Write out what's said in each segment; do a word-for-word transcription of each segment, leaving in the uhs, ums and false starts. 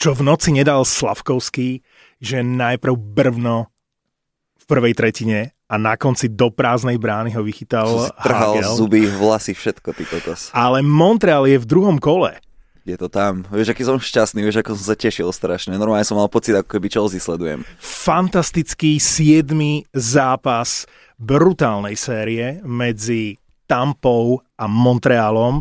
čo v noci nedal Slavkovský, že najprv brvno v prvej tretine a na konci do prázdnej brány ho vychytal Trhal Hagel. zuby, vlasy, všetko, ty kokos. Ale Montreal je v druhom kole. Je to tam. Vieš, aký som šťastný, vieš, ako som sa tešil strašne. Normálne som mal pocit, ako keby Chelsea sledujem. Fantastický siedmy zápas brutálnej série medzi Tampou a Montrealom.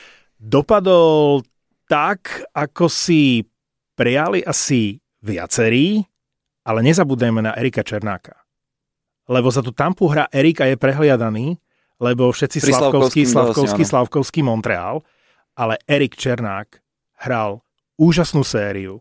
Dopadol tak, ako si prijali asi viacerí, ale nezabudneme na Erika Černáka. Lebo za tú Tampu hrá Erika je prehliadaný, lebo všetci Pri Slavkovský, Slavkovský, vlastne, Slavkovský, Montreal, ale Erik Černák hral úžasnú sériu.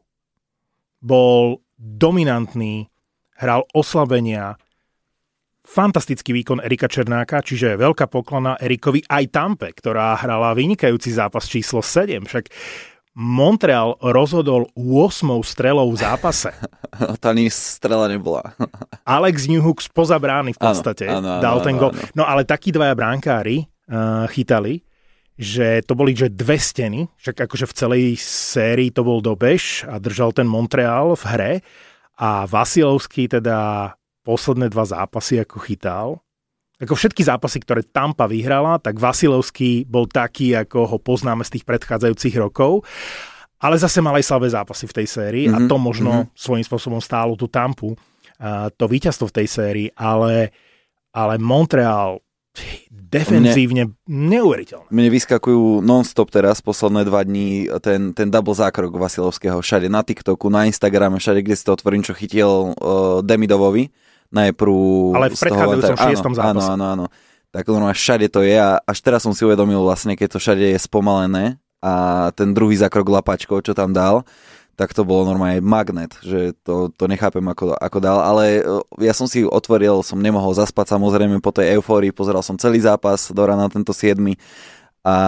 Bol dominantný, hral oslabenia, fantastický výkon Erika Černáka, čiže veľká poklona Erikovi aj Tampe, ktorá hrala vynikajúci zápas číslo sedem. Však Montreal rozhodol ôsmou strelou v zápase. Tá ani strela nebola. Alex Newhook spoza brány v podstate áno, áno, dal áno, ten gól. áno. No ale takí dvaja bránkári uh, chytali, že to boli že dve steny, však akože v celej sérii to bol dobež a držal ten Montreal v hre a Vasilovský teda posledné dva zápasy ako chytal. Ako všetky zápasy, ktoré Tampa vyhrala, tak Vasilovský bol taký, ako ho poznáme z tých predchádzajúcich rokov. Ale zase mal aj slabé zápasy v tej sérii mm-hmm. a to možno mm-hmm. svojím spôsobom stálo tú Tampu. A to víťazstvo v tej sérii, ale, ale Montreal defenzívne mne, neuveriteľné. Mne vyskakujú non-stop teraz posledné dva dní ten, ten double zákrok Vasilovského všade na TikToku, na Instagrame, všade, kde si to otvorím, čo chytil uh, Demidovovi. Najprv ale v predchádzajúcom šiestom zápase. Áno, áno, áno. Tak normálne všade to je a až teraz som si uvedomil vlastne, keď to všade je spomalené a ten druhý zákrok Lapačko, čo tam dal, tak to bolo normálne magnet, že to, to nechápem, ako, ako dal, ale ja som si otvoril, som nemohol zaspať samozrejme po tej eufórii, pozeral som celý zápas do rána tento siedmy a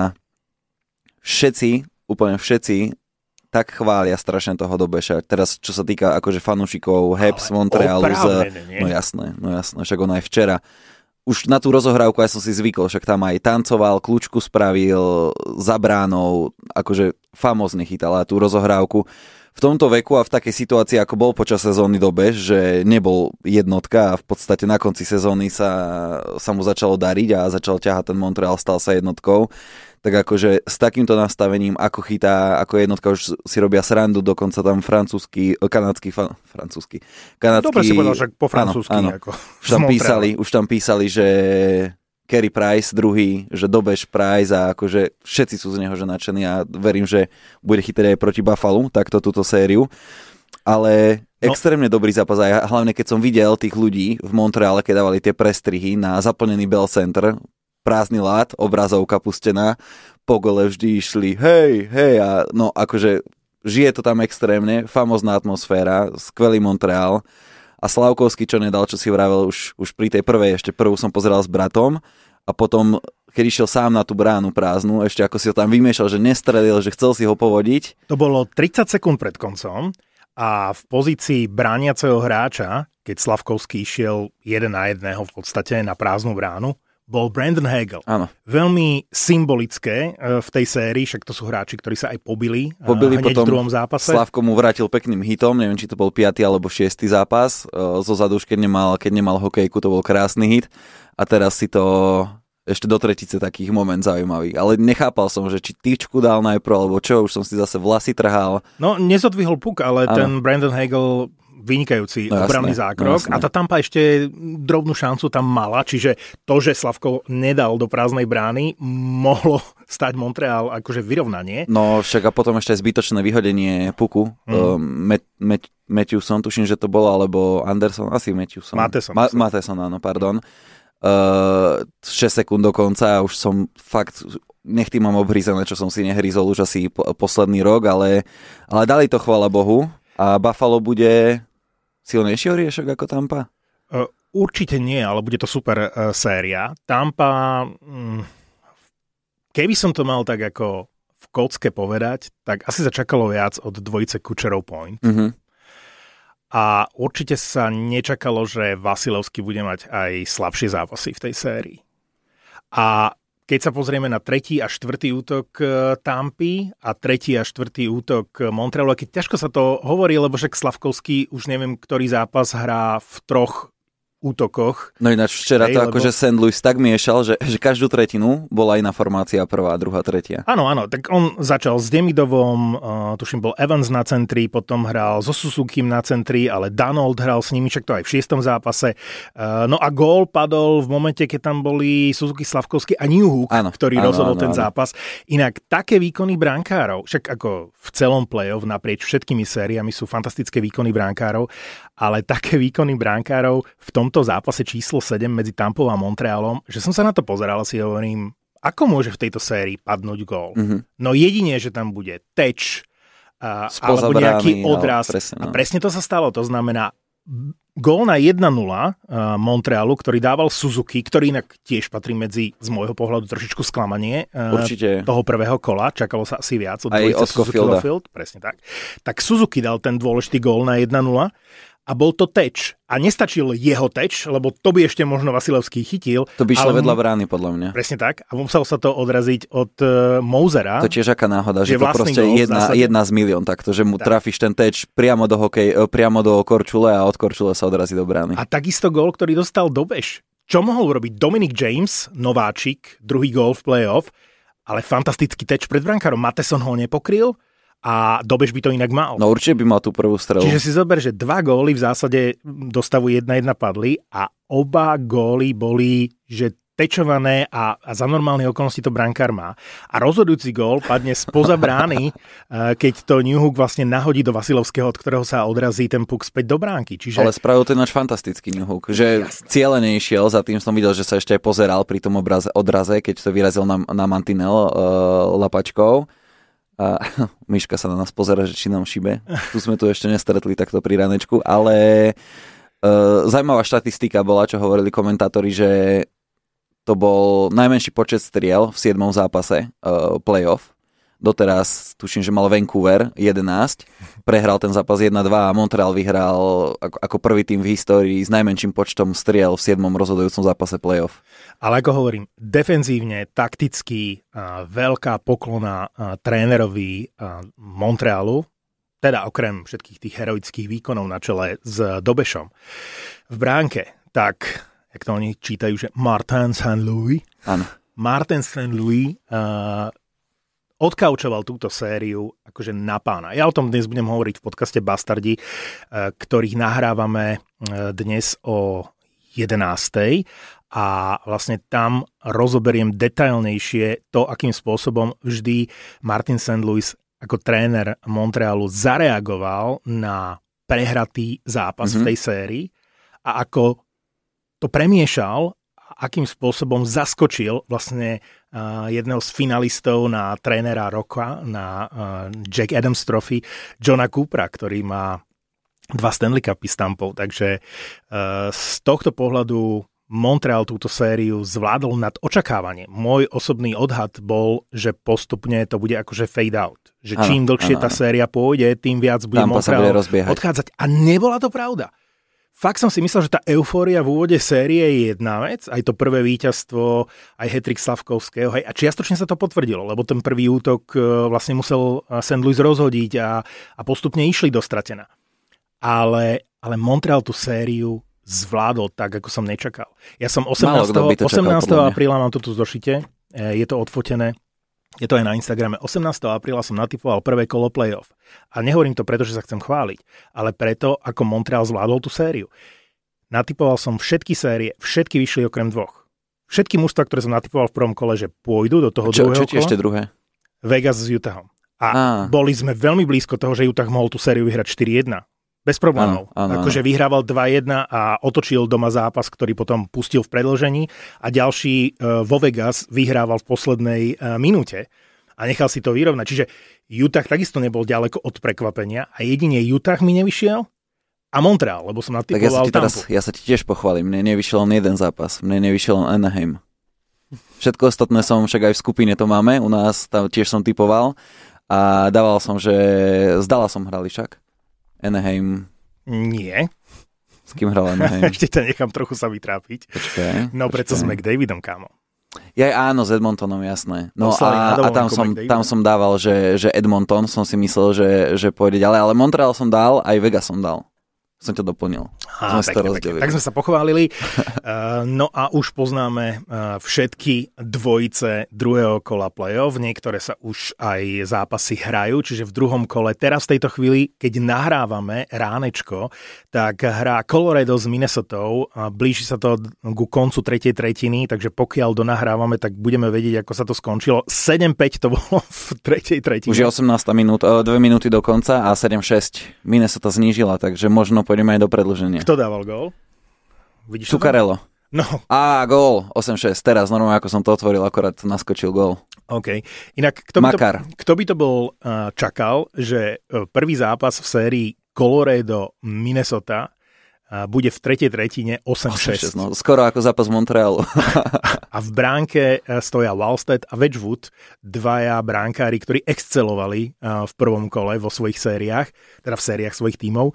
všetci, úplne všetci tak chvália strašne toho Dobeša. Teraz, čo sa týka akože fanúšikov Habs Montrealu z... No jasné, no jasné, však on aj včera. Už na tú rozohrávku ja som si zvykol, však tam aj tancoval, kľúčku spravil, za bránou, akože famózne chytal a tú rozohrávku. V tomto veku a v takej situácii, ako bol počas sezóny Dobeš, že nebol jednotka a v podstate na konci sezóny sa, sa mu začalo dariť a začal ťahať ten Montreal, stal sa jednotkou. Tak akože s takýmto nastavením, ako chytá, ako jednotka, už si robia srandu, dokonca tam francúzsky, kanadský, fa, francúzsky, kanadský... Dobre si povedal, že po francúzsky. Áno, áno. Ako už, tam písali, už tam písali, že Carey Price, druhý, že Dobeš Price a akože všetci sú z neho že nadšení a verím, že bude chytať aj proti Buffalo, takto túto sériu. Ale no. Extrémne dobrý zápas a hlavne keď som videl tých ľudí v Montreale, keď dávali tie prestrihy na zaplnený Bell Center, prázdny lát, obrazovka pustená, po gole vždy išli hej, hej a no akože žije to tam extrémne, famózna atmosféra, skvelý Montreal a Slavkovský, čo nedal, čo si vravel už, už pri tej prvej, ešte prvú som pozeral s bratom a potom, keď išiel sám na tú bránu prázdnu, ešte ako si ho tam vymiešal, že nestrelil, že chcel si ho povodiť. To bolo tridsať sekúnd pred koncom a v pozícii brániaceho hráča, keď Slavkovský išiel jeden na jedného v podstate na prázdnu bránu, bol Brandon Hagel. Áno. Veľmi symbolické v tej sérii, však to sú hráči, ktorí sa aj pobili, pobili hneď potom v druhom zápase. Slavko mu vrátil pekným hitom, neviem, či to bol piaty alebo šiestý zápas. Zozadu už keď nemal, keď nemal hokejku, to bol krásny hit. A teraz si to ešte do tretice takých moment zaujímavý. Ale nechápal som, že či tyčku dal najprv, alebo čo, už som si zase vlasy trhal. No, nezodvihol puk, ale ano. Ten Brandon Hagel vynikajúci no, obranný jasné, zákrok. No, a tá Tampa ešte drobnú šancu tam mala, čiže to, že Slavko nedal do prázdnej brány, mohlo stať Montreal akože vyrovnanie. No však a potom ešte zbytočné vyhodenie puku. Mm. Uh, Met, Met, Matthewson, tuším, že to bolo, alebo Anderson, asi Matthewson. Matheson. Ma, Matheson, áno, pardon. Uh, šesť sekúnd do konca a už som fakt... nech tým mám obhrízené, čo som si nehrízol už asi po, posledný rok, ale, ale dali to, chvála Bohu. A Buffalo bude silnejší oriešok ako Tampa? Uh, určite nie, ale bude to super uh, séria. Tampa, mm, keby som to mal tak ako v kocke povedať, tak asi sa čakalo viac od dvojice Kucherov Point. Uh-huh. A určite sa nečakalo, že Vasilovský bude mať aj slabšie zápasy v tej sérii. A keď sa pozrieme na tretí a štvrtý útok Tampy a tretí a štvrtý útok Montrealu, keď ťažko sa to hovorí, lebo však Slavkovský už neviem, ktorý zápas hrá v troch útokoch. No ináč včera hej, to lebo... akože Saint Louis tak miešal, že, že každú tretinu bola iná formácia, prvá, druhá, tretia. Áno, áno, tak on začal s Demidovom, uh, tuším bol Evans na centri, potom hral so Suzukim na centri, ale Danold hral s nimi, však to aj v šiestom zápase. Uh, no a gól padol v momente, keď tam boli Suzuki, Slavkovský a Newhook, áno, ktorý áno, rozhodol áno, ten áno. zápas. Inak také výkony brankárov, však ako v celom play-off naprieč všetkými sériami sú fantastické výkony brankárov, ale také výkony brankárov v tomto zápase číslo sedem medzi Tampou a Montrealom, že som sa na to pozeral a si hovorím, ako môže v tejto sérii padnúť gól? Mm-hmm. No jedine, že tam bude teč a, alebo nejaký brány, odraz. Presne, no. A presne to sa stalo. To znamená gól na jedna nula uh, Montrealu, ktorý dával Suzuki, ktorý inak tiež patrí medzi, z môjho pohľadu, trošičku sklamanie uh, toho prvého kola. Čakalo sa asi viac od dvojice Suzuki Lofield. Presne tak. Tak Suzuki dal ten dôležitý gól na jedna nula. A bol to teč. A nestačil jeho teč, lebo to by ešte možno Vasilevský chytil. To by išlo vedľa brány, podľa mňa. Presne tak. A musel sa to odraziť od uh, Mousera. To tiež aká náhoda, že, že to proste je jedna, jedna z milión takto, že mu tak. Trafíš ten teč priamo do hokej, priamo do Korčule a od Korčule sa odrazí do brány. A takisto gól, ktorý dostal Dobeš. Čo mohol urobiť Dominic James, nováčik, druhý gól v play-off, ale fantastický teč pred brankárom. Matheson ho nepokryl. A Dobeš by to inak mal. No určite by mal tú prvú strelu. Čiže si zober, že dva góly v zásade do stavu jedna jedna padli a oba góly boli, že tečované a, a za normálne okolnosti to brankár má. A rozhodujúci gól padne spoza brány, keď to Newhook vlastne nahodí do Vasilovského, od ktorého sa odrazí ten puk späť do bránky. Čiže... Ale spravil to ináč fantastický Newhook, že cieľene išiel, za tým som videl, že sa ešte aj pozeral pri tom obraze, odraze, keď to vyrazil na, na mantinel uh, lapačkou. A Miška sa na nás pozera, že či nám šibe. Tu sme tu ešte nestretli takto pri ranečku, ale uh, zaujímavá štatistika bola, čo hovorili komentátori, že to bol najmenší počet striel v siedmom zápase uh, playoff. Doteraz tuším, že mal Vancouver jedenásť, prehral ten zápas jedna dva a Montreal vyhral ako, ako prvý tým v histórii s najmenším počtom striel v siedmom rozhodujúcom zápase playoff. Ale ako hovorím, defenzívne, takticky, a veľká poklona a trénerovi a Montrealu, teda okrem všetkých tých heroických výkonov na čele s Dobešom. V bránke, tak, jak to oni čítajú, že Martin Saint-Louis. Áno. Martin Saint-Louis a odkaučoval túto sériu akože na pána. Ja o tom dnes budem hovoriť v podcaste Bastardi, ktorých nahrávame dnes o jedenástej a vlastne tam rozoberiem detailnejšie to, akým spôsobom vždy Martin Saint-Louis ako tréner Montrealu zareagoval na prehratý zápas mm-hmm. v tej sérii a ako to premiešal, akým spôsobom zaskočil vlastne uh, jedného z finalistov na trénera roka, na uh, Jack Adams Trophy, Johna Coopera, ktorý má dva Stanley Cupy s Tampou. Takže uh, z tohto pohľadu Montreal túto sériu zvládol nad očakávanie. Môj osobný odhad bol, že postupne to bude akože fade out. Že čím ano, dlhšie ano, tá ano. séria pôjde, tým viac bude Tampa Montreal bude odchádzať. A nebola to pravda. Fakt som si myslel, že tá eufória v úvode série je jedna vec, aj to prvé víťazstvo, aj hat-trick Slavkovského, hej, a čiastočne sa to potvrdilo, lebo ten prvý útok vlastne musel Saint Louis rozhodiť a, a postupne išli do stratená. Ale, ale Montreal tú sériu zvládol tak, ako som nečakal. Ja som osemnásteho apríla, mám to tu zošite, je to odfotené, je to aj na Instagrame, osemnásteho apríla som natipoval prvé kolo playoff. A nehovorím to preto, že sa chcem chváliť, ale preto, ako Montreal zvládol tú sériu. Natipoval som všetky série, všetky vyšli okrem dvoch. Všetky mužstva, ktoré som natipoval v prvom kole, že pôjdu do toho čo, druhého čo kola. Čo ešte druhé? Vegas s Utahom. A Á. boli sme veľmi blízko toho, že Utah mohol tú sériu vyhrať štyri jedna. Bez problémov. Áno, áno, akože áno. vyhrával dva jedna a otočil doma zápas, ktorý potom pustil v predĺžení a ďalší uh, vo Vegas vyhrával v poslednej uh, minúte a nechal si to vyrovnať. Čiže Utah takisto nebol ďaleko od prekvapenia a jedine Utah mi nevyšiel a Montreal, lebo som natipoval tak ja sa, teraz, ja sa ti tiež pochválim. Mne nevyšiel len jeden zápas. Mne nevyšiel len Anaheim. Všetko ostatné som, však aj v skupine to máme, u nás tam tiež som tipoval a dával som, že zdala som hrali však. Anaheim. Nie. S kým hral Anaheim? Ešte ťa nechám trochu sa vytrápiť. Počkaj. No preto s McDavidom, kámo. Ja áno, s Edmontonom, jasné. No Poslali a, a tam, som, tam som dával, že, že Edmonton som si myslel, že, že pôjde ďalej, ale Montreal som dal, aj Vegas som dal. Som to doplnil. Á, pekne, pekne. Tak sme sa pochválili. Uh, no a už poznáme uh, všetky dvojice druhého kola play-off. Niektoré sa už aj zápasy hrajú, čiže v druhom kole. Teraz v tejto chvíli, keď nahrávame ránečko, tak hrá Colorado s Minnesotou. Blíži sa to ku koncu tretej tretiny, takže pokiaľ donahrávame, tak budeme vedieť, ako sa to skončilo. sedem päť to bolo v tretej tretine. Už je osemnásta minúta, dve minúty do konca a sedem šesť Minnesota znížila, takže možno pôjdeme aj do predĺženia. Kto dával gól? Vidíš Zuccarello. No. Á, gól, osem šesť. Teraz normálne, ako som to otvoril, akorát naskočil gól. OK. Inak, kto by, to, kto by to bol uh, čakal, že prvý zápas v sérii Colorado-Minnesota uh, bude v tretej tretine osem šesť. No, skoro ako zápas Montrealu. A v bránke stoja Wallstedt a Wedgwood, dvaja bránkári, ktorí excelovali uh, v prvom kole vo svojich sériách, teda v sériách svojich tímov.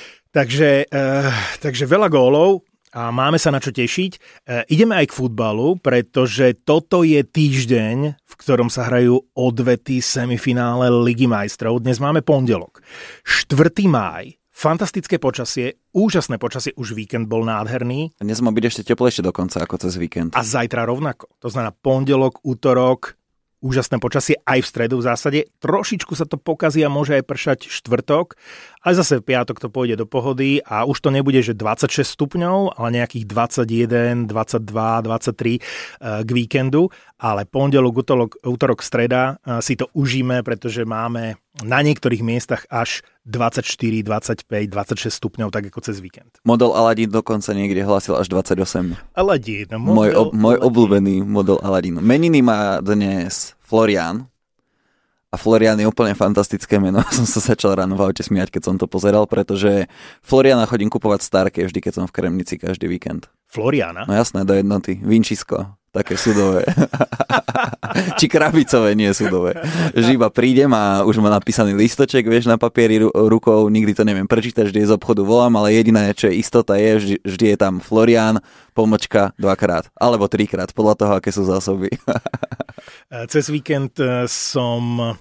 Takže, uh, takže veľa gólov a máme sa na čo tešiť. Uh, ideme aj k futbalu, pretože toto je týždeň, v ktorom sa hrajú odvety semifinále Ligy majstrov. Dnes máme pondelok. štvrtého mája. Fantastické počasie, úžasné počasie, už víkend bol nádherný. Dnes má byť ešte teplejšie dokonca ako cez víkend. A zajtra rovnako. To znamená pondelok, útorok, úžasné počasie aj v stredu v zásade. Trošičku sa to pokazí a môže aj pršať štvrtok, ale zase v piatok to pôjde do pohody a už to nebude, že dvadsaťšesť stupňov, ale nejakých dvadsaťjeden, dvadsaťdva, dvadsaťtri k víkendu, ale pondelok, útorok, útorok, streda si to užíme, pretože máme na niektorých miestach až dvadsaťštyri, dvadsaťpäť, dvadsaťšesť stupňov, tak ako cez víkend. Model Aladín dokonca niekde hlásil až dvadsaťosem. Aladín. Môj, ob, môj obľúbený model Aladín. Meniny má dnes Florian. A Florian je úplne fantastické meno. Som sa začal ráno v aute smiať, keď som to pozeral, pretože Floriana chodím kupovať Starke vždy, keď som v Kremnici každý víkend. Floriana? No jasné, do jednoty. Vinčisko. Také sudové. Či krabicové, nie sudové. Živa prídem a už má napísaný listoček, vieš, na papieri rukou, nikdy to neviem prečítať, vždy z obchodu volám, ale jediné, čo je istota je, vždy, vždy je tam Florian, pomočka dvakrát, alebo trikrát, podľa toho, aké sú zásoby. Cez víkend som uh,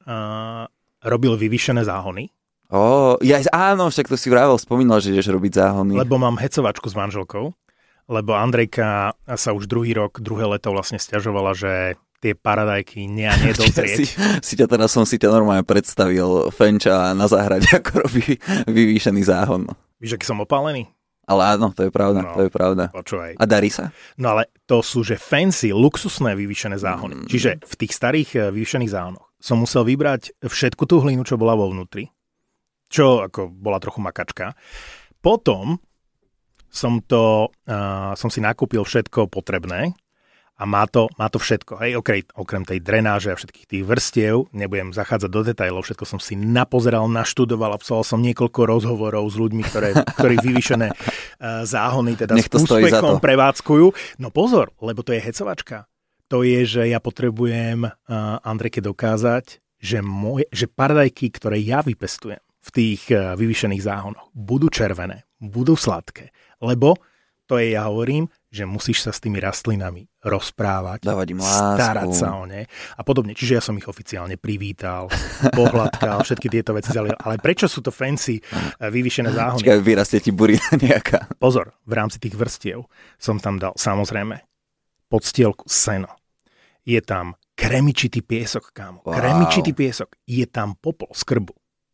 robil vyvýšené záhony. Ó, ja, áno, však to si vravel, spomínal, že ideš robiť záhony. Lebo mám hecovačku s manželkou. Lebo Andrejka sa už druhý rok, druhé leto vlastne sťažovala, že tie paradajky nie a nedozrieť. si, si ťa teraz som si ťa normálne predstavil Fenča na záhrade, ako robí vyvýšený záhon. Víš, aký som opálený? Ale áno, to je pravda, no, to je pravda. Počúvaj. A darí sa? No ale to sú, že fancy, luxusné vyvýšené záhony. Mm. Čiže v tých starých vyvýšených záhonoch som musel vybrať všetku tú hlinu, čo bola vo vnútri. Čo ako bola trochu makačka. Potom som to, uh, som si nakúpil všetko potrebné a má to, má to všetko. Hej, okrem, okrem tej drenáže a všetkých tých vrstiev, nebudem zachádzať do detailov, všetko som si napozeral, naštudoval, absolvoval som niekoľko rozhovorov s ľuďmi, ktoré, ktorí vyvýšené uh, záhony teda s úspechom prevádzkujú. No pozor, lebo to je hecovačka. To je, že ja potrebujem uh, Andrejke dokázať, že, moje, že paradajky, ktoré ja vypestujem v tých uh, vyvýšených záhonoch, budú červené, budú sladké. Lebo to je, ja hovorím, že musíš sa s tými rastlinami rozprávať, dávať im lásku, starať sa o ne a podobne. Čiže ja som ich oficiálne privítal, pohľadkal, všetky tieto veci. Ale prečo sú to fancy vyvýšené záhony? Čiže vyrastie ti burina nejaká. Pozor, v rámci tých vrstiev som tam dal samozrejme podstielku seno. Je tam kremičitý piesok, kámo. Wow. Kremičitý piesok. Je tam popol z krbu.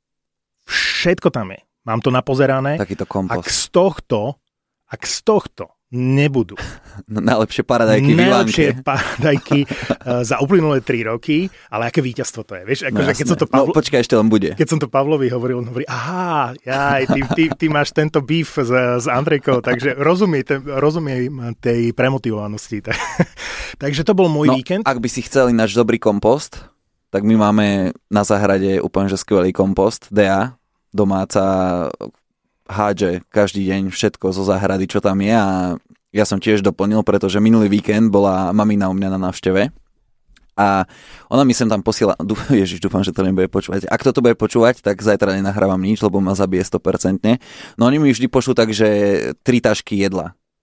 Všetko tam je. Mám to napozerané. Takýto kompost. Ak z tohto Ak z tohto nebudú najlepšie paradajky najlepšie paradajky uh, za uplynulé tri roky, ale aké víťazstvo to je, vieš? Ako, no, že keď som to Pavlo... no počkaj, ešte len bude. Keď som to Pavlovi hovoril, on hovorí, aha, jaj, ty, ty, ty máš tento beef s, s Andrejkou, takže rozumie, te, rozumie tej premotivovanosti. Takže to bol môj no, víkend. Ak by si chcel náš dobrý kompost, tak my máme na záhrade úplne že skvelý kompost, dé á, domáca, hádže každý deň všetko zo záhrady, čo tam je a ja som tiež doplnil, pretože minulý víkend bola mamina u mňa na návšteve a ona mi sem tam posiela, ježiš, dúfam, že to nebude počúvať. Ak to bude počúvať, tak zajtra nenahrávam nič, lebo ma zabije sto percent. No oni mi vždy pošlú tak, že tri tašky jedla.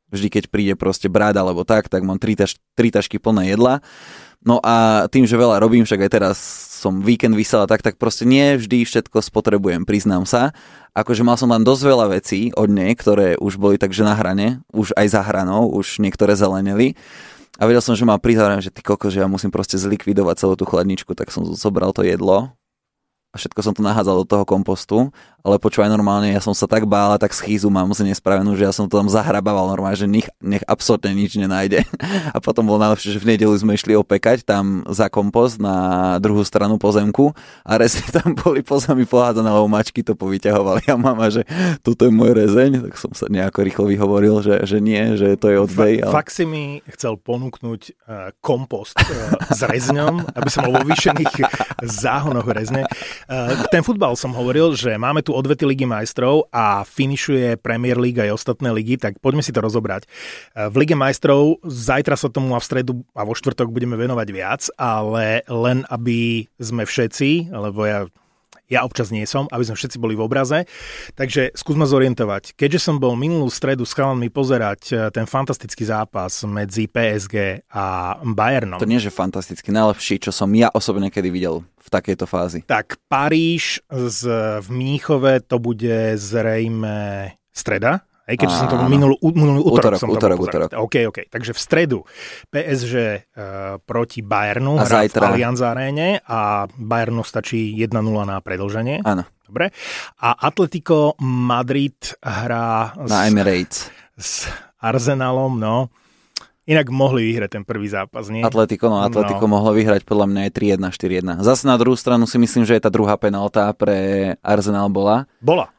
Vždy, keď príde proste brat alebo tak, tak mám tri, taš, tri tašky plné jedla. No a tým, že veľa robím, však aj teraz som víkend vysel a tak, tak proste nie vždy všetko spotrebujem, priznám sa. Akože mal som tam dosť veľa vecí od nej, ktoré už boli takže na hrane, už aj za hranou, už niektoré zeleneli. A vedel som, že ma prizávram, že ty koko, že ja musím proste zlikvidovať celú tú chladničku, tak som zobral to jedlo a všetko som to nahádzal do toho kompostu, ale počúvaj, normálne, ja som sa tak bál a tak schýzu mám z nespravenú, že ja som to tam zahrabával normálne, že nech, nech absolútne nič nenájde. A potom bolo najlepšie, že v nedeľu sme išli opekať tam za kompost na druhú stranu pozemku a rezne tam boli pozami pohádzané, lebo mačky to povyťahovali a mama, že toto je môj rezeň, tak som sa nejako rýchlo vyhovoril, že, že nie, že to je oddej. Ale... Fakt si mi chcel ponúknuť uh, kompost uh, s rezňom, aby som bol vo vyšených záhonoch rezne. Uh, ten futbal som hovoril, že máme tu odvety Ligy majstrov a finišuje Premier League aj ostatné ligy, tak poďme si to rozobrať. V Lige majstrov zajtra sa tomu a v stredu a vo štvrtok budeme venovať viac, ale len aby sme všetci, lebo ja, ja občas nie som, aby sme všetci boli v obraze. Takže skúsme zorientovať. Keďže som bol minulú stredu s chalanmi pozerať ten fantastický zápas medzi pé es gé a Bayernom. To nie je fantastický, najlepší, čo som ja osobne kedy videl v takejto fázi. Tak Paríž z, v Mníchove to bude zrejme streda, aj keďže som to minulý, minulý útorok, útorok som to útorok, útorok. OK, OK. Takže v stredu pé es gé uh, proti Bayernu a hrá zajtra v Allianz Aréne a Bayernu stačí jedna nula na predĺženie. Áno. Dobre. A Atletico Madrid hrá na s, Emirates s Arsenalom, no. Inak mohli vyhrať ten prvý zápas, nie? Atletico, no Atletico no. mohlo vyhrať podľa mňa aj tri jedna, štyri jedna. Zase na druhú stranu si myslím, že je tá druhá penálta pre Arsenal bola. Bola.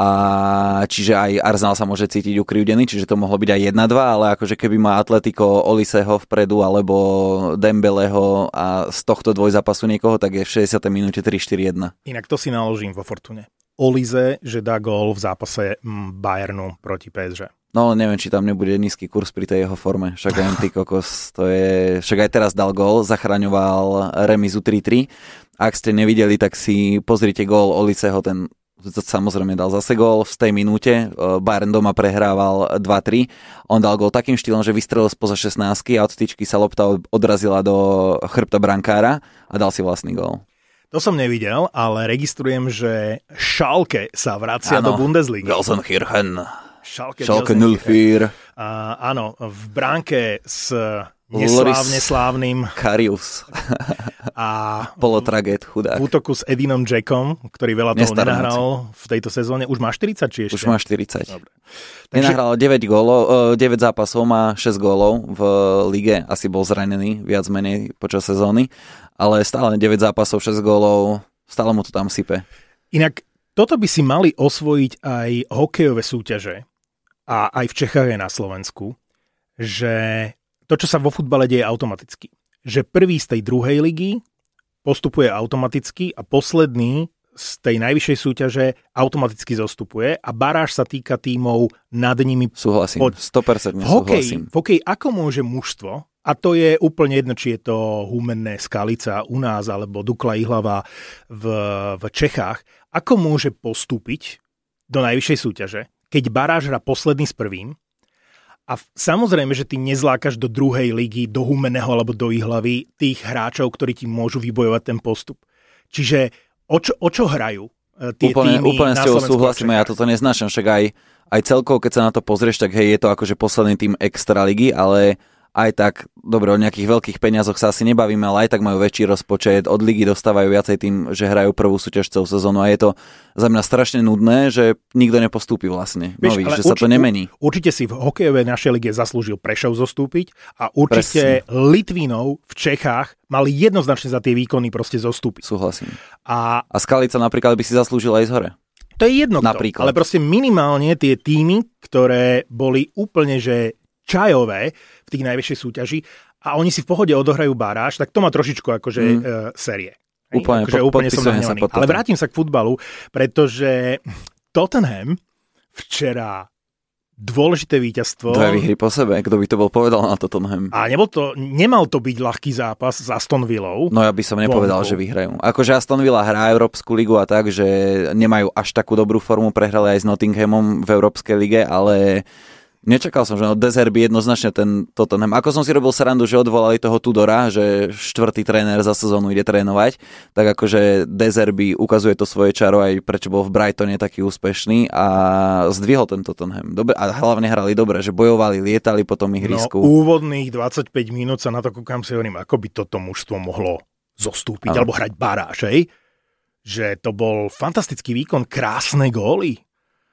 A čiže aj Arsenal sa môže cítiť ukrivdený, čiže to mohlo byť aj jedna dva, ale akože keby má Atletico Oliseho vpredu alebo Dembeleho a z tohto dvojzápasu niekoho, tak je v šesťdesiatej minúte tri štyri jedna. Inak to si naložím vo Fortune. Olise, že dá gól v zápase Bayernu proti pé es gé. No neviem, či tam nebude nízky kurz pri tej jeho forme. Však aj ty kokos, to je... Však aj teraz dal gól, zachraňoval remizu tri tri. Ak ste nevideli, tak si pozrite gól Oliseho, ten to samozrejme dal zase gól v tej minúte. Bayern doma prehrával dva tri. On dal gól takým štýlom, že vystrelil spoza šestnástky a od tyčky sa lopta odrazila do chrbta brankára a dal si vlastný gól. To som nevidel, ale registrujem, že Schalke sa vracia ano, do Bundesligy. Gelsenkirchen. Schalke, Schalke null vier. Uh, áno, v bránke s neslávne slávnym Karius. A polotraget, chudák. V útoku s Edinom Jackom, ktorý veľa toho nenahral v tejto sezóne. Už má štyridsať, či ešte? Už má štyridsať. Dobre. Nenahral deväť gólov, deväť zápasov, má šesť gólov v lige. Asi bol zranený viac menej počas sezóny. Ale stále deväť zápasov, šesť gólov, stále mu to tam sype. Inak toto by si mali osvojiť aj hokejové súťaže a aj v Čechách aj na Slovensku, že to, čo sa vo futbale deje automaticky. Že prvý z tej druhej ligy postupuje automaticky a posledný z tej najvyššej súťaže automaticky zostupuje a baráž sa týka tímov nad nimi. Súhlasím, pod... sto percent v hokeji, súhlasím. V hokeji ako môže mužstvo, a to je úplne jedno, či je to Humenné Skalica u nás alebo Dukla Ihlava v, v Čechách, ako môže postúpiť do najvyššej súťaže, keď baráž hrá posledný s prvým. A samozrejme, že ty nezlákaš do druhej ligy, do Humenného alebo do Ihlavy tých hráčov, ktorí ti môžu vybojovať ten postup. Čiže o čo, o čo hrajú tie úplne, týmy úplne na s tebou Slovensku? súhlasím, ja toto neznášam, však aj, aj celkovo, keď sa na to pozrieš, tak hej, je to akože posledný tým extraligy, ale aj tak, dobre, o nejakých veľkých peniazoch sa asi nebavíme, ale aj tak majú väčší rozpočet, od ligy dostávajú viacej tým, že hrajú prvú súťaž celú sezónu a je to za mňa strašne nudné, že nikto nepostúpi vlastne. Vieš, Nový, že urči, sa to nemení. Určite si v hokejovej našej lige zaslúžil Prešov zostúpiť a určite Presne. Litvinov v Čechách mali jednoznačne za tie výkony proste zostúpiť. Súhlasím. A, a Skalica napríklad by si zaslúžil aj z hore. To je jedno kto, ale proste minimálne tie týmy, ktoré boli úplne, že čajové v tých najvyššej súťaži a oni si v pohode odohrajú baráž, tak to má trošičku akože mm. e, série. Úplne, akože po, úplne som nahnevaný. Ale vrátim sa k futbalu, pretože Tottenham včera dôležité víťazstvo. Dve výhry po sebe, kto by to bol povedal na Tottenham. A nebol to, nemal to byť ľahký zápas s Aston Villou. No ja by som nepovedal, vonku. Že vyhrajú. Akože Aston Villa hrá Európsku ligu a tak, že nemajú až takú dobrú formu, prehrali aj s Nottinghamom v Európskej lige, ale Nečakal som, že no De Zerbi jednoznačne ten Tottenham. Ako som si robil srandu, že odvolali toho Tudora, že štvrtý tréner za sezónu ide trénovať, tak akože De Zerbi ukazuje to svoje čaro aj prečo bol v Brightone taký úspešný a zdvihol ten Tottenham. Dobre, a hlavne hrali dobre, že bojovali, lietali po tom ihrisku. No úvodných dvadsaťpäť minút sa na to kúkam si hovorím, ako by toto mužstvo mohlo zostúpiť, ano. Alebo hrať baráž, hej? Že to bol fantastický výkon, krásne góly.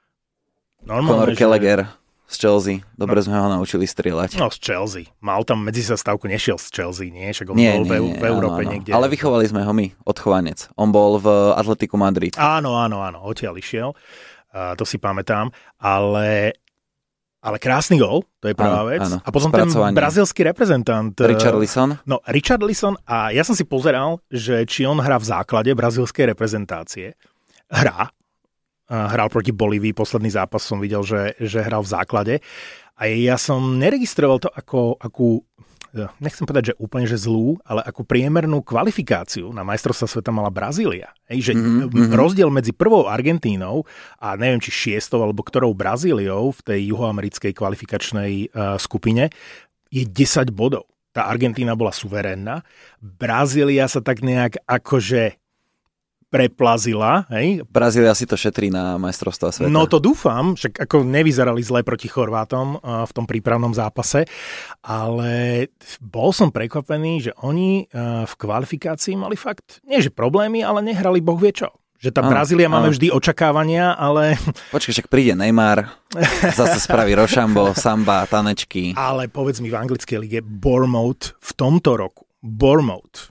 Conor že... Gallagher z Chelsea. Dobre no. sme ho naučili strieľať. No z Chelsea. Mal tam medzizastávku, nešiel z Chelsea, nie? Však on nie, bol nie, v, nie, v Európe áno, áno. niekde. Ale vychovali sme ho my, odchovanec. On bol v Atletiku Madrid. Áno, áno, áno. Odtiaľ išiel. Uh, to si pamätám. Ale, ale krásny gól, to je prvá áno, vec. Áno. A potom ten brazílsky reprezentant. Richarlison. No, Richarlison. A ja som si pozeral, že či on hrá v základe brazílskej reprezentácie. Hrá. Hral proti Bolívii, posledný zápas som videl, že, že hral v základe. A ja som neregistroval to ako, akú, nechcem povedať, že úplne že zlú, ale akú priemernú kvalifikáciu na majstrovstvá sveta mala Brazília. Hej, že mm-hmm. rozdiel medzi prvou Argentínou a neviem, či šiestou alebo ktorou Brazíliou v tej juhoamerickej kvalifikačnej uh, skupine je desať bodov. Tá Argentína bola suverénna. Brazília sa tak nejak akože preplazila, hej? Brazília si to šetrí na majstrovstvá sveta. No to dúfam, však ako nevyzerali zle proti Chorvátom uh, v tom prípravnom zápase, ale bol som prekvapený, že oni uh, v kvalifikácii mali fakt, nie že problémy, ale nehrali boh vie čo. Že tá Brazília máme vždy očakávania, ale... Počkaj, však príde Neymar, zase spraví Rošambo, samba, tanečky. Ale povedz mi v anglickej lige, Bournemouth v tomto roku, Bournemouth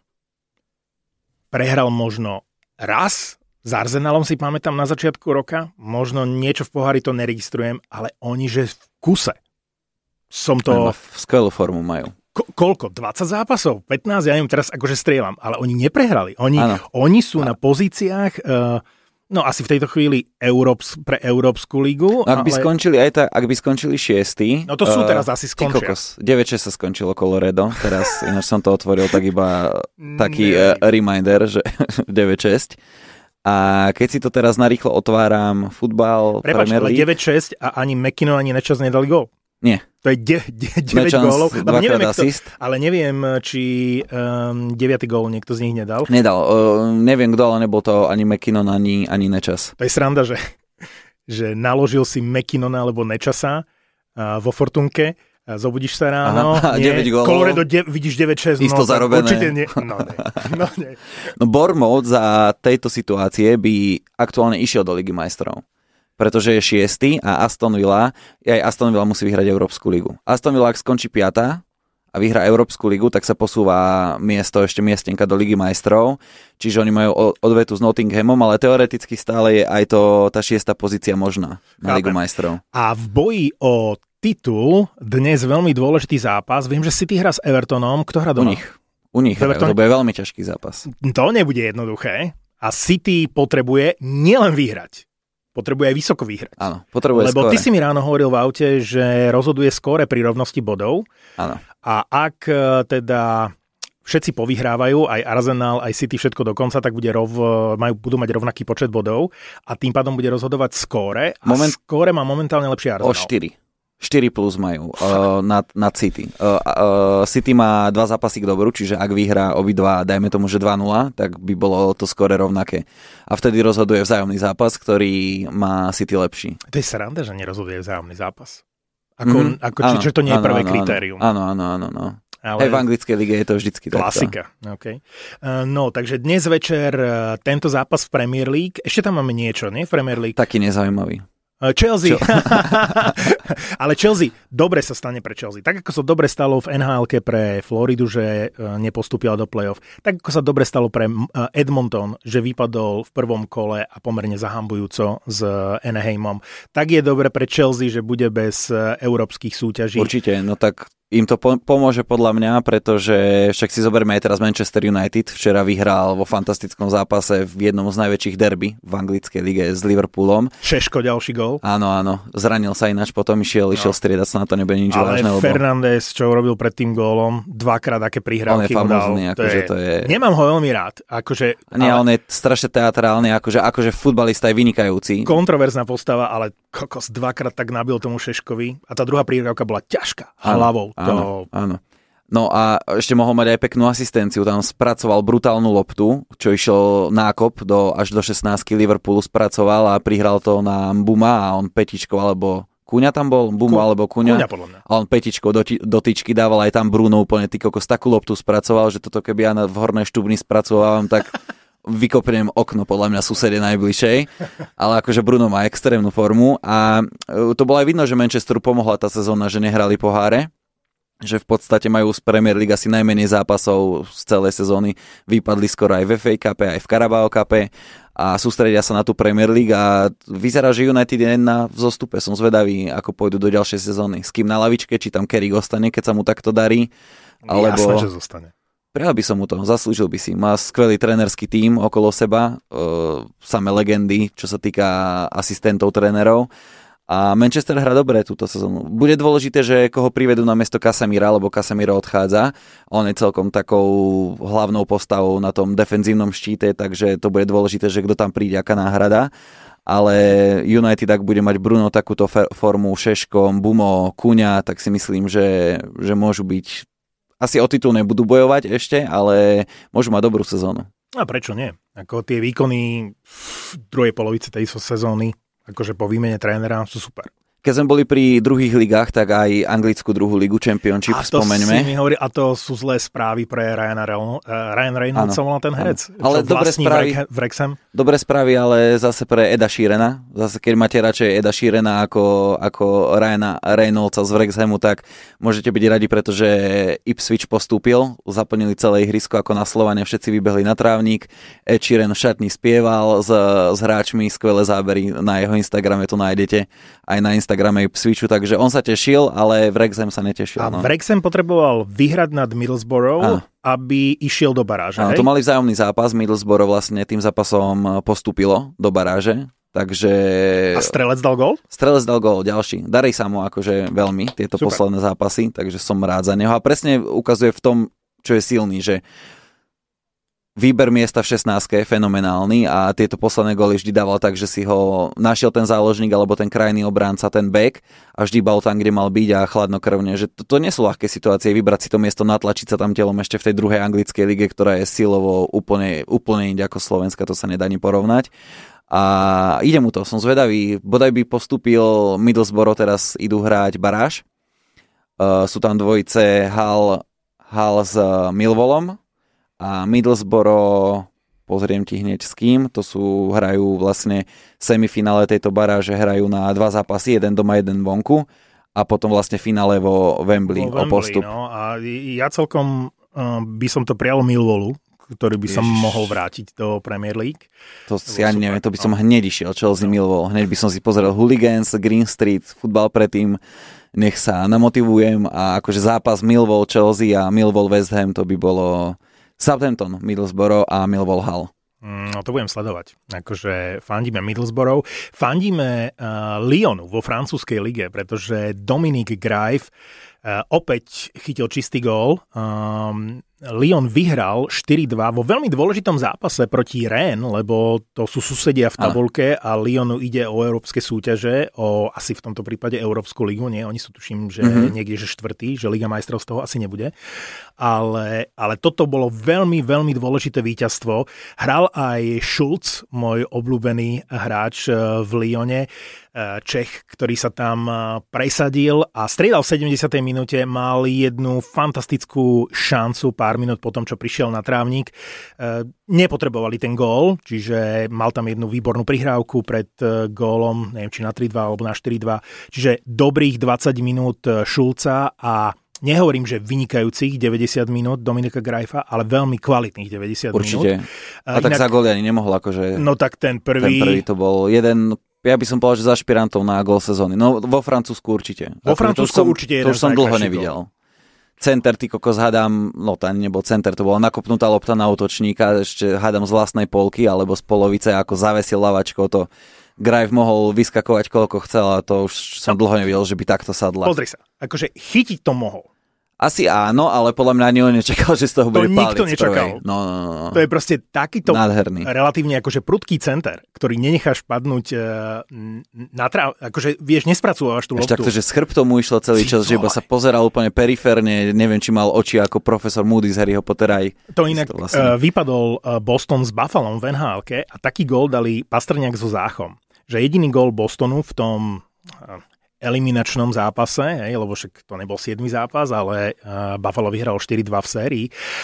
prehral možno raz s Arsenalom, si pamätám na začiatku roka, možno niečo v pohári to neregistrujem, ale oni, že v kuse. Som to... Skvelú formu majú. Ko- koľko? dvadsať zápasov? pätnásť? Ja neviem, teraz akože strieľam, ale oni neprehrali. Oni, oni sú ano. na pozíciách, uh, no asi v tejto chvíli Európs, pre Európsku ligu. No, ak by ale... skončili aj tak, ak by skončili šiestý. No to sú uh, teraz asi skončia. deväť šesť sa skončilo Colorado, teraz ináč som to otvoril tak iba taký uh, reminder, že deväť šesť. A keď si to teraz narýchlo otváram, futbal, Prepač, Premier League. ale deväť šesť a ani McKinnon, ani Nečas nedali gól. Nie. To je de- de- deväť gólov. Dvakrát asist. Ale neviem, či um, deviaty gól niekto z nich nedal. Nedal. Uh, neviem kto, ale nebol to ani McKinnon, ani, ani Nečas. To je sranda, že, že naložil si McKinnona alebo Nečasa uh, vo Fortunke. Zobudíš sa ráno. Aha, nie, deväť gólov. Colorado de- vidíš deväť šesť. Isto no, zarobené. Určite nie. No, nie. No, nie. No Bournemouth za tejto situácie by aktuálne išiel do Ligy majstrov. Pretože je šiestý a Aston Villa, aj Aston Villa musí vyhrať Európsku ligu. Aston Villa, ak skončí piata a vyhrá Európsku ligu, tak sa posúva miesto, ešte miestenka do Ligy majstrov. Čiže oni majú odvetu s Nottinghamom, ale teoreticky stále je aj to, tá šiesta pozícia možná na Ligu majstrov. A v boji o titul dnes veľmi dôležitý zápas. Viem, že City hrá s Evertonom. Kto hrá doma? U nich. U nich hrajú, to bude veľmi ťažký zápas. To nebude jednoduché. A City potrebuje nielen vyhrať. Potrebuje aj vysoko vyhrať. Áno, potrebuje Lebo skóre. ty si mi ráno hovoril v aute, že rozhoduje skóre pri rovnosti bodov. Áno. A ak teda všetci povyhrávajú, aj Arsenal, aj City, všetko dokonca, tak bude rov, majú, budú mať rovnaký počet bodov a tým pádom bude rozhodovať skóre. A Moment... skóre má momentálne lepšie Arsenal. O štyri. štyri plus majú uh, nad, nad City. Uh, uh, City má dva zápasy k dobru, čiže ak vyhrá obidva, dajme tomu, že dva nula, tak by bolo to skóre rovnaké. A vtedy rozhoduje vzájomný zápas, ktorý má City lepší. To je sranda, že nerozhoduje vzájomný zápas. Ako, mm-hmm. ako, či, či to nie je prvé áno, kritérium. Áno, áno, áno. áno. Ale... Aj v anglickej lige je to vždycky takto. Klasika. Okay. Uh, no, takže dnes večer uh, tento zápas v Premier League. Ešte tam máme niečo, nie? V Premier League. Taký nezaujímavý. Chelsea. Ale Chelsea, dobre sa stane pre Chelsea. Tak ako sa dobre stalo v en há elke pre Floridu, že nepostúpila do play-off, tak ako sa dobre stalo pre Edmonton, že vypadol v prvom kole a pomerne zahambujúco s Anaheimom. Tak je dobre pre Chelsea, že bude bez európskych súťaží. Určite, no tak im to pomôže podľa mňa, pretože však si zoberme aj teraz Manchester United. Včera vyhral vo fantastickom zápase v jednom z najväčších derby v anglickej lige s Liverpoolom. Šeško ďalší gól. Áno, áno. Zranil sa ináč, potom išiel, no. išiel striedať, sa na to nebude nič vážne. Ale Fernández, čo urobil pred tým gólom, dvakrát aké prihrávky udal. On je famózny, akože to je... Nemám ho veľmi rád. Akože, Nie, ale... on je strašne teatrálny, akože, akože futbalista je vynikajúci. Kontroverzná postava, ale kokos dvakrát tak nabil tomu Šeškovi a tá druhá prihrávka bola ťažká áno, hlavou. Áno, to... áno. No a ešte mohol mať aj peknú asistenciu, tam spracoval brutálnu loptu, čo išiel nákop do, až do šestnástky Liverpoolu spracoval a prihral to na Mbuma a on petičkou alebo Kuňa tam bol, Bumo Ku, alebo Kuňa. Kuňa podľa mňa. A on petičkou do, do tyčky dával aj tam Bruno úplne, ty kokos, takú loptu spracoval, že toto keby ja v Hornej Štúbni spracovávam, tak vykopnem okno podľa mňa susede najbližšej. Ale akože Bruno má extrémnu formu a to bolo aj vidno, že Manchesteru pomohla tá sezóna, že nehrali poháre, že v podstate majú z Premier League asi najmenej zápasov z celej sezóny. Vypadli skoro aj v ef á Cupe, aj v Carabao Cupe a sústredia sa na tú Premier League a vyzerá, že United je na vzostupe. Som zvedavý, ako pôjdu do ďalšej sezóny. S kým na lavičke, či tam Carrick ostane, keď sa mu takto darí. Alebo... Jasné, že zostane. Prijal by som mu to, zaslúžil by si. Má skvelý trénerský tím okolo seba, e, samé legendy, čo sa týka asistentov, trénerov. A Manchester hrá dobre túto sezónu. Bude dôležité, že koho privedú na miesto Casemira, lebo Casemiro odchádza. On je celkom takou hlavnou postavou na tom defenzívnom štíte, takže to bude dôležité, že kto tam príde, aká náhrada. Ale United, ak bude mať Bruno takúto formu, Šeškom, Bumo, Kuňa, tak si myslím, že, že môžu byť... Asi o titul nebudú bojovať ešte, ale môžu mať dobrú sezónu. A prečo nie? Ako tie výkony v druhej polovici tejto sezóny, akože po výmene trénera, sú super. Keď sme boli pri druhých ligách, tak aj anglickú druhú ligu Championship a to spomeňme. Si mi hovorí, a to sú zlé správy pre Ryana Reynolds, uh, Ryan Reynolds sa volá ten herec. Ale dobré správy, v Wrexham. Dobré správy, ale zase pre Eda Sheerana. Zase keď máte radšej Eda Sheerana ako, ako Ryana Reynoldsa z Wrexhamu, tak môžete byť radi, pretože Ipswich postúpil, zaplnili celé ihrisko ako na Slovane, všetci vybehli na trávnik. Ed Sheeran v šatni spieval s, s hráčmi, skvelé zábery, na jeho Instagrame to nájdete, aj na Instagrame Ipswichu, takže on sa tešil, ale Wrexham sa netešil. A no. Wrexham potreboval vyhrať nad Middlesbrough, a. aby išiel do baráže. Áno, to mali vzájomný zápas, Middlesbrough vlastne tým zápasom postúpilo do baráže, takže... A Strelec dal gól? Strelec dal gól, ďalší. Darí sa mu akože veľmi tieto Super. Posledné zápasy, takže som rád za neho a presne ukazuje v tom, čo je silný, že výber miesta v šestnástke je fenomenálny a tieto posledné góly vždy dával tak, že si ho našiel ten záložník alebo ten krajný obránca, ten back a vždy bol tam, kde mal byť a chladnokrvne. Že to, to nie sú ľahké situácie, vybrať si to miesto, natlačiť sa tam telom ešte v tej druhej anglickej lige, ktorá je silovo úplne, úplne inde ako Slovenska, to sa nedá ani porovnať. A ide mu to, som zvedavý. Bodaj by postúpil Middlesbrough, teraz idú hrať baráž. Uh, sú tam dvojice Hull, Hull s uh, Millwallom a Middlesbrough, pozriem ti hneď s kým, to sú, hrajú vlastne semifinále tejto baráže, hrajú na dva zápasy, jeden doma, jeden vonku a potom vlastne finále vo Wembley, vo Wembley o postup. No, a ja celkom uh, by som to prial Millwallu, ktorý by som Ježiš. mohol vrátiť do Premier League. To si ani neviem, to by som hneď išiel, Chelsea no. Millwall, hneď by som si pozrel Hooligans, Green Street, futbal predtým, nech sa namotivujem a akože zápas Millwall, Chelsea a Millwall West Ham, to by bolo Southampton, Middlesbrough a Millwall Hull. No to budem sledovať. Akože fandíme Middlesbrough, fandíme uh, Lyonu vo francúzskej lige, pretože Dominic Graif uh, opäť chytil čistý gól. Um, Lyon vyhral štyri dva vo veľmi dôležitom zápase proti Rennes, lebo to sú susedia v tabuľke a Lyonu ide o európske súťaže, o asi v tomto prípade Európsku ligu, nie, oni sú tuším, že mm-hmm. niekde, že štvrtý, že Liga majstrov z toho asi nebude. Ale, ale toto bolo veľmi, veľmi dôležité víťazstvo. Hral aj Schulz, môj obľúbený hráč v Lyone, Čech, ktorý sa tam presadil a striedal v sedemdesiatej minúte, mal jednu fantastickú šancu pár minút potom, čo prišiel na trávnik. Nepotrebovali ten gól, čiže mal tam jednu výbornú prihrávku pred gólom, neviem, či na tri dva alebo na štyri dva. Čiže dobrých dvadsať minút Schulza a nehovorím, že vynikajúcich deväťdesiat minút Dominika Graifa, ale veľmi kvalitných deväťdesiat Určite. minút. Určite. A tak Inak, za gól ani nemohol, akože... No tak ten prvý... Ten prvý to bol jeden... Ja by som povedal, že za špirantov na gól sezóny. No vo Francúzsku určite. Vo Francúzsku som, určite jeden to už som dlho nevidel. Gól. Center, ty kokos, hádam, no to ani nebol center, to bola nakopnutá lopta na útočníka, ešte hádam z vlastnej polky, alebo z polovice, ako zavesil lavačkou, to Graif mohol vyskakovať koľko chcel a to už som no. dlho nevidel, že by takto sadla. Pozri sa, akože chytiť to mohol. Asi áno, ale podľa mňa ani on nečakal, že z toho to bude nikto paliť nečakal. No, no, no, no. To je proste takýto nádherný. Relatívne akože prudký center, ktorý nenecháš padnúť na tráv, akože vieš, nespracovávaš tú loptu. Ešte takto, že s chrbtom mu išlo celý čas, že iba sa pozeral úplne periférne, neviem, či mal oči ako profesor Moody z Harryho Pottera. To inak to vlastne. uh, vypadol Boston s Buffalom v en há elke a taký gól dali Pastrňák so Záchom. Že jediný gól Bostonu v tom uh, eliminačnom zápase, hej, lebo však to nebol siedmy zápas, ale uh, Buffalo vyhral štyri dva v sérii,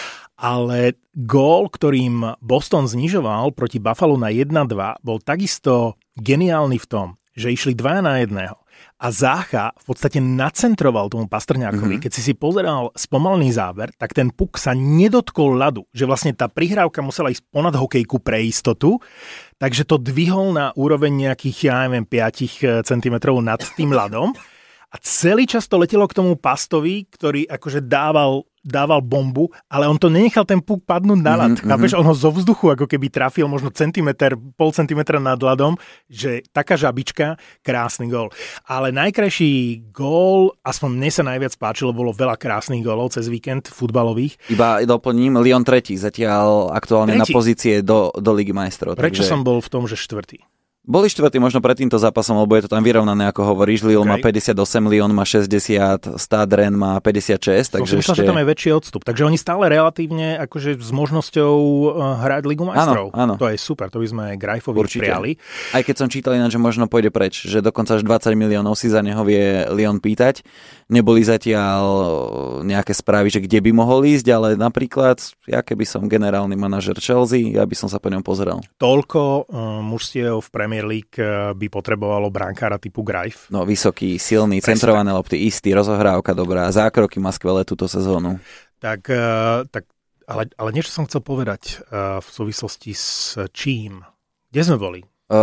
ale gól, ktorým Boston znižoval proti Buffalo na jeden dva, bol takisto geniálny v tom, že išli dva na jedného. A Zácha v podstate nacentroval tomu Pastrňákovi. Mm-hmm. Keď si si pozeral spomalený záber, tak ten puk sa nedotkol ľadu. Že vlastne tá prihrávka musela ísť ponad hokejku pre istotu, takže to dvihol na úroveň nejakých, ja neviem, päť centimetrov nad tým ľadom. A celý čas to letelo k tomu Pastovi, ktorý akože dával, dával bombu, ale on to nenechal ten puk padnúť na ľad. Mm-hmm. Chápeš, on ho zo vzduchu ako keby trafil možno centimeter, pol centimetra nad ľadom, že taká žabička, krásny gól. Ale najkrajší gól, aspoň mne sa najviac páčilo, bolo veľa krásnych gólov cez víkend futbalových. Iba doplním, Lyon tretí, zatiaľ aktuálne tretí. Na pozície do, do Ligy majstrov. Prečo takže... som bol v tom, že štvrtý? Boli štvrtý možno pred týmto zápasom, lebo je to tam vyrovnané, ako hovoríš. Lille okay. má päťdesiatosem, Lyon má šesťdesiat, Stade Rennes má päťdesiatšesť. Takže som myslel, ešte... že tam je väčší odstup. Takže oni stále relatívne akože s možnosťou hrať Ligu majstrov. Áno, áno. To je super, to by sme Grajfovi prijali. Aj keď som čítal ináč, že možno pôjde preč, že dokonca až dvadsať miliónov si za neho vie Lyon pýtať. Neboli zatiaľ nejaké správy, že kde by mohol ísť, ale napríklad, ja keby som generálny manažer Chelsea, ja by som sa po ňom pozeral. Toľko uh, mužstiev v Premier League by potrebovalo brankára typu Grajf. No vysoký, silný, presne. Centrované lopty, istý, rozohrávka dobrá, zákroky má skvelé túto sezónu. Tak, uh, tak ale, ale niečo som chcel povedať uh, v súvislosti s čím? Kde sme boli?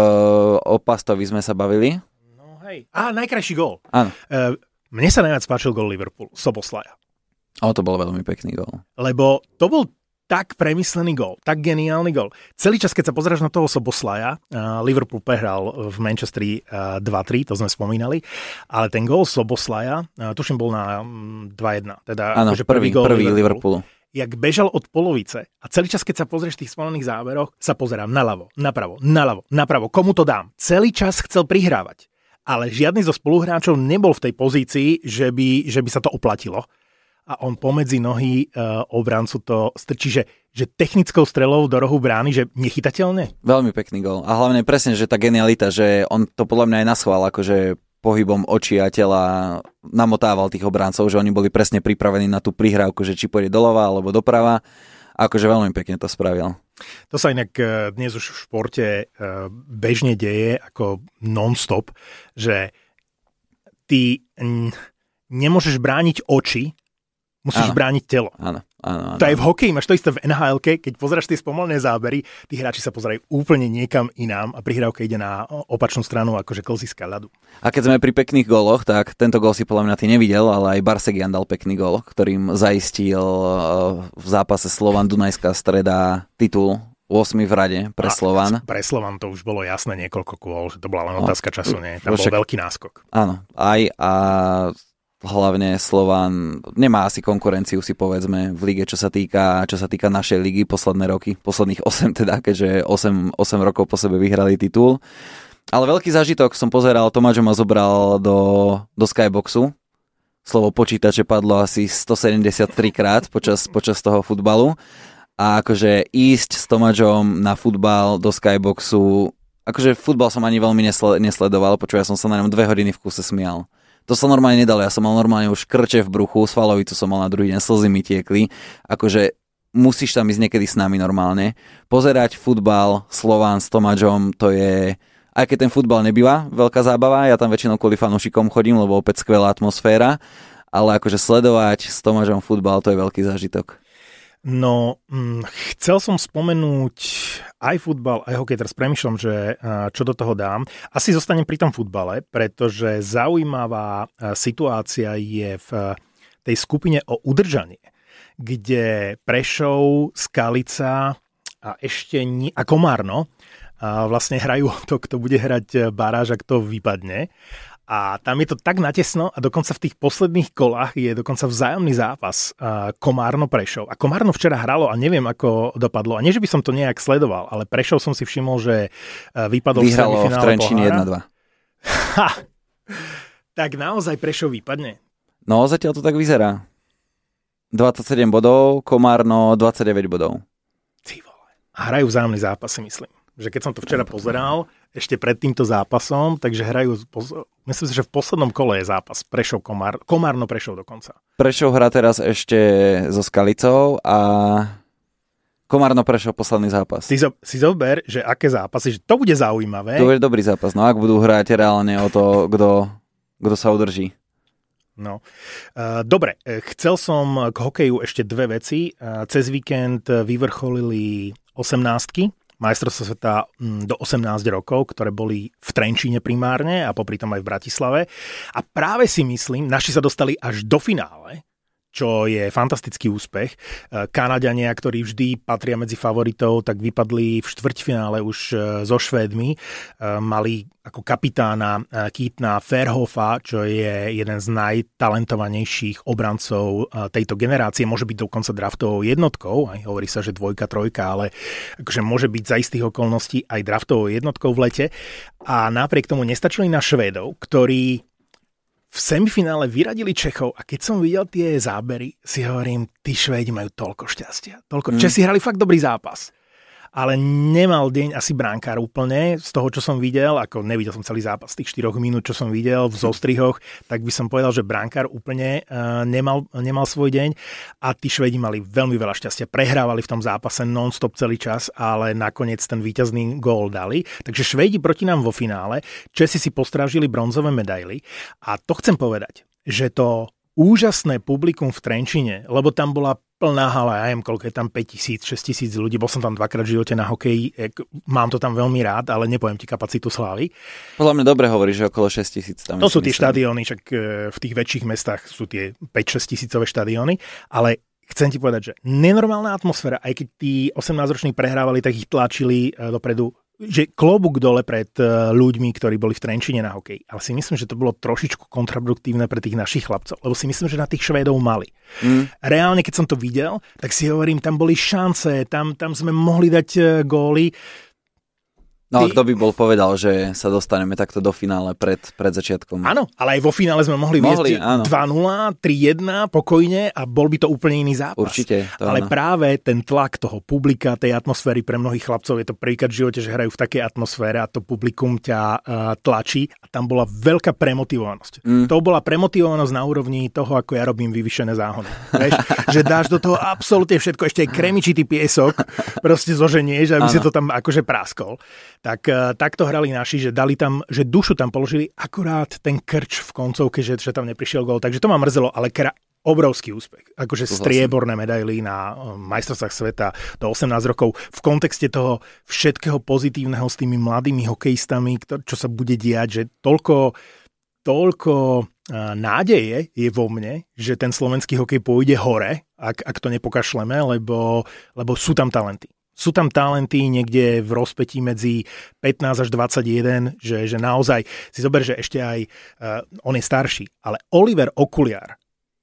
Uh, o Pastovi sme sa bavili. No hej. Á, najkrajší gól. Áno. Uh, Mne sa najviac páčil gól Liverpool, Soboslaja. O, to bol veľmi pekný gól. Lebo to bol tak premyslený gól, tak geniálny gól. Celý čas, keď sa pozráš na toho Soboslaja, uh, Liverpool prehral v Manchesteri uh, dva tri, to sme spomínali, ale ten gól Soboslaja, uh, tuším, bol na um, dva jedna. Teda, áno, akože prvý, prvý gól prvý Liverpoolu. Liverpoolu. Jak bežal od polovice a celý čas, keď sa pozrieš v tých spomalených záberoch, sa pozerám naľavo, napravo, naľavo, napravo, komu to dám. Celý čas chcel prihrávať. Ale žiadny zo spoluhráčov nebol v tej pozícii, že by, že by sa to oplatilo. A on pomedzi nohy uh, obrancu to strčí, že, že technickou strelou do rohu brány, že nechytateľne. Veľmi pekný gól. A hlavne presne, že tá genialita, že on to podľa mňa aj naschvál, akože pohybom očí a tela namotával tých obrancov, že oni boli presne pripravení na tú prihrávku, že či pôjde doľava alebo doprava. Akože veľmi pekne to spravil. To sa inak dnes už v športe bežne deje ako non-stop, že ty nemôžeš brániť oči, musíš áno. brániť telo. Áno, áno, áno. To aj v hokeji, máš to isté v en há elke, keď pozeraš tie spomalené zábery, tí hráči sa pozerajú úplne niekam inám a prihrávka ide na opačnú stranu, akože klziska ľadu. A keď sme pri pekných góloch, tak tento gól si podľa mňa ty nevidel, ale aj Barsegian dal pekný gól, ktorým zaistil v zápase Slovan Dunajská Streda titul ôsmy v rade pre Slovan. Pre Slovan to už bolo jasné niekoľko kôl, že to bola len otázka času, nie? Tam bol však, veľký náskok. Áno, aj a hlavne Slovan nemá asi konkurenciu, si povedzme, v lige, čo sa týka, čo sa týka našej ligy posledné roky, posledných osem teda, keďže osem, osem rokov po sebe vyhrali titul. Ale veľký zážitok som pozeral, Tomáčo ma zobral do, do Skyboxu. Slovo počítače padlo asi stosedemdesiattri krát počas, počas toho futbalu. A akože ísť s Tomáčom na futbal do Skyboxu, akože futbal som ani veľmi nesle, nesledoval, počuť, ja som sa na ňom dve hodiny v kuse smial. To sa normálne nedalo, ja som mal normálne už krče v bruchu, svalovicu som mal na druhý deň, slzy mi tiekli. Akože musíš tam ísť niekedy s nami normálne. Pozerať futbal, Slován s Tomáčom, to je... Aj keď ten futbal nebýva veľká zábava, ja tam väčšinou kvôli fanúšikom chodím, lebo opäť skvelá atmosféra, ale akože sledovať s Tomáčom futbal, to je veľký zážitok. No, hm, chcel som spomenúť aj futbal, aj hokej, teraz premýšľam, že čo do toho dám. Asi zostanem pri tom futbale, pretože zaujímavá situácia je v tej skupine o udržanie, kde Prešov, Skalica a ešte ni- a Komárno a vlastne hrajú o to, kto bude hrať baráž a kto vypadne. A tam je to tak natesno a dokonca v tých posledných kolách je dokonca vzájomný zápas uh, Komárno-Prešov. A Komárno včera hralo a neviem, ako dopadlo. A nie, že by som to nejak sledoval, ale Prešov som si všimol, že uh, vypadol vyhralo v Trenčíne pohára. jedna dva. Ha! Tak naozaj Prešov vypadne? No, zatiaľ to tak vyzerá. dvadsaťsedem bodov, Komárno dvadsaťdeväť bodov. Ty vole. A hrajú vzájomný zápas, si myslím. Že keď som to včera pozeral, ešte pred týmto zápasom, takže hrajú, myslím si, že v poslednom kole je zápas Prešov, Komár, Komárno Prešov dokonca. Prešov hrá teraz ešte so Skalicou a Komárno Prešov posledný zápas. Ty zo, si zober, že aké zápasy, že to bude zaujímavé. To bude dobrý zápas, no ak budú hrať reálne o to, kto, kto sa udrží. No. Uh, dobre, chcel som k hokeju ešte dve veci. Uh, cez víkend vyvrcholili osemnástky, majstrovstvá sveta do osemnásť rokov, ktoré boli v Trenčíne primárne a popri tom aj v Bratislave. A práve si myslím, naši sa dostali až do finále, čo je fantastický úspech. Kanaďania, ktorí vždy patria medzi favoritov, tak vypadli v štvrťfinále už so Švédmi. Mali ako kapitána Keatona Fairhoffa, čo je jeden z najtalentovanejších obrancov tejto generácie. Môže byť dokonca draftovou jednotkou, aj hovorí sa, že dvojka, trojka, ale akože môže byť za istých okolností aj draftovou jednotkou v lete. A napriek tomu nestačili na Švédov, ktorí v semifinále vyradili Čechov a keď som videl tie zábery, si hovorím, tí Švédi majú toľko šťastia. Toľko. Mm. Česi hrali fakt dobrý zápas. Ale nemal deň asi bránkár úplne z toho, čo som videl, ako nevidel som celý zápas z tých štyroch minút, čo som videl v zostrihoch, tak by som povedal, že bránkár úplne uh, nemal, nemal svoj deň a tí Švédi mali veľmi veľa šťastia. Prehrávali v tom zápase non-stop celý čas, ale nakoniec ten víťazný gól dali. Takže Švédi proti nám vo finále, Česi si postrážili bronzové medaily a to chcem povedať, že to úžasné publikum v Trenčine, lebo tam bola plná hala, ja neviem, koľko je tam päťtisíc, šesťtisíc ľudí, bol som tam dvakrát v živote na hokeji, mám to tam veľmi rád, ale nepoviem ti kapacitu Slávy. Podľa mňa dobre hovoríš, že okolo šesťtisíc tam. To sú tie štadióny, však v tých väčších mestách sú tie päť šesť tisícové štadióny, ale chcem ti povedať, že nenormálna atmosféra, aj keď tí osemnásťroční prehrávali, tak ich tlačili dopredu, že klobúk dole pred ľuďmi, ktorí boli v Trenčine na hokej. Ale si myslím, že to bolo trošičku kontraproduktívne pre tých našich chlapcov, lebo si myslím, že na tých Švédov mali. Mm. Reálne, keď som to videl, tak si hovorím, tam boli šance, tam, tam sme mohli dať góly. No a kto by bol povedal, že sa dostaneme takto do finále pred, pred začiatkom? Áno, ale aj vo finále sme mohli, mohli viesť dva nula, tri jedna pokojne a bol by to úplne iný zápas. Určite. To ale áno. Práve ten tlak toho publika, tej atmosféry pre mnohých chlapcov, je to prvýkrát v živote, že hrajú v takej atmosfére a to publikum ťa uh, tlačí a tam bola veľká premotivovanosť. Mm. To bola premotivovanosť na úrovni toho, ako ja robím vyvyšené záhony. Vieš, že dáš do toho absolútne všetko, ešte aj kremičitý piesok, proste zoženieš, aby si to tam akože práskol. Tak takto hrali naši, že dali tam, že dušu tam položili, akurát ten krč v koncovke, že, že tam neprišiel gól. Takže to ma mrzelo, ale kra, obrovský úspech. Akože strieborné medaily na majstrovstvách sveta do osemnásť rokov v kontexte toho všetkého pozitívneho s tými mladými hokejistami, čo sa bude diať, že toľko, toľko nádeje je vo mne, že ten slovenský hokej pôjde hore, ak, ak to nepokašleme, lebo, lebo sú tam talenty. Sú tam talenty niekde v rozpätí medzi pätnásť až dvadsaťjeden, že, že naozaj si zober, že ešte aj uh, on je starší, ale Oliver Okuliar,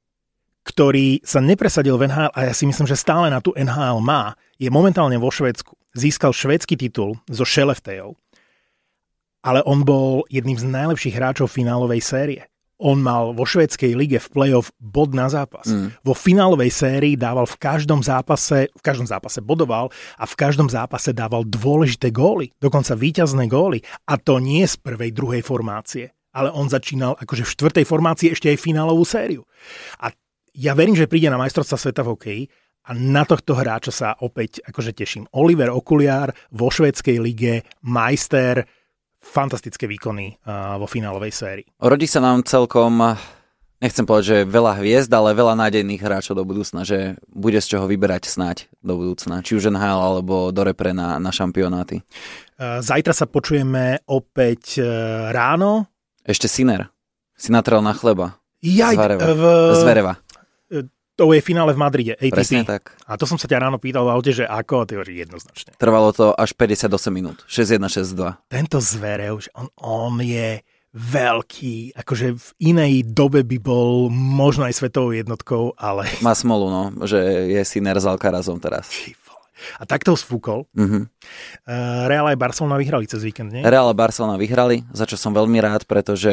ktorý sa nepresadil v en há el a ja si myslím, že stále na tú en há el má, je momentálne vo Švédsku. Získal švédsky titul so Skellefteå, ale on bol jedným z najlepších hráčov finálovej série. On mal vo švédskej lige v play-off bod na zápas. Mm. Vo finálovej sérii dával v každom zápase, v každom zápase bodoval a v každom zápase dával dôležité góly, dokonca víťazné góly. A to nie z prvej, druhej formácie, ale on začínal akože v štvrtej formácii ešte aj finálovú sériu. A ja verím, že príde na majstrovstvá sveta v hokeji a na tohto hráča sa opäť akože teším. Oliver Okuliar vo švédskej lige, majster, fantastické výkony uh, vo finálovej sérii. Rodí sa nám celkom, nechcem povedať, že veľa hviezd, ale veľa nádejných hráčov do budúcna, že bude z čoho vyberať snáď do budúcna, či už en há el alebo do repre na, na šampionáty. Uh, zajtra sa počujeme opäť uh, ráno. Ešte Sinner si natrel na chleba. Jaj, Zvereva. V... Zvereva. To je finále v Madride, á té pé. Presne tak. A to som sa ťa ráno pýtal v aute, že ako, a ty hovoríš jednoznačne. Trvalo to až päťdesiatosem minút. šesť jedna, šesť dva. Tento Zverev, on, on je veľký, akože v inej dobe by bol možno aj svetovou jednotkou, ale... Má smolu, no, že je syner s Alcarazom teraz. A takto sfúkol. Uh-huh. Real aj Barcelona vyhrali cez víkend, nie? Real a Barcelona vyhrali, za čo som veľmi rád, pretože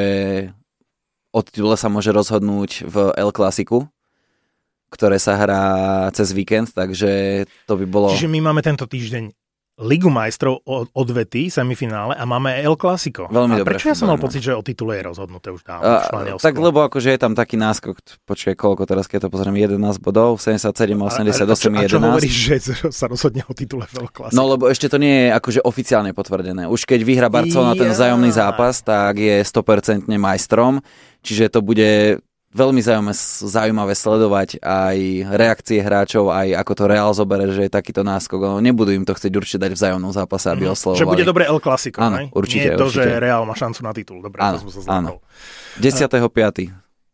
o titule sa môže rozhodnúť v El Clasiku, ktoré sa hrá cez víkend, takže to by bolo... Čiže my máme tento týždeň Ligu majstrov odvety, semifinále a máme El Clasico. Veľmi a dobre. Prečo ja som mal pocit, že o titule je rozhodnuté už dávno v Španielsku? Tak lebo akože je tam taký náskok, počkaj, koľko teraz, keď to pozriem, jedenásť bodov, sedemdesiatsedem, osemdesiatosem, jedenásť. A čo hovoríš, že sa rozhodne o titule v El Clasico? No lebo ešte to nie je akože oficiálne potvrdené. Už keď vyhra Barcelona ten vzájomný zápas, tak je sto percent majstrom, čiže to bude... Veľmi zaujímavé sledovať aj reakcie hráčov, aj ako to Real zoberie, že je takýto náskok. Nebudú im to chcieť určite dať v vzájomnom zápase, aby mm. oslovovali. Že bude dobre El Clasico, áno, ne? Určite, Nie je to, určite. že Real má šancu na titul. Dobre, áno, to som sa áno. zlákol. desiateho piateho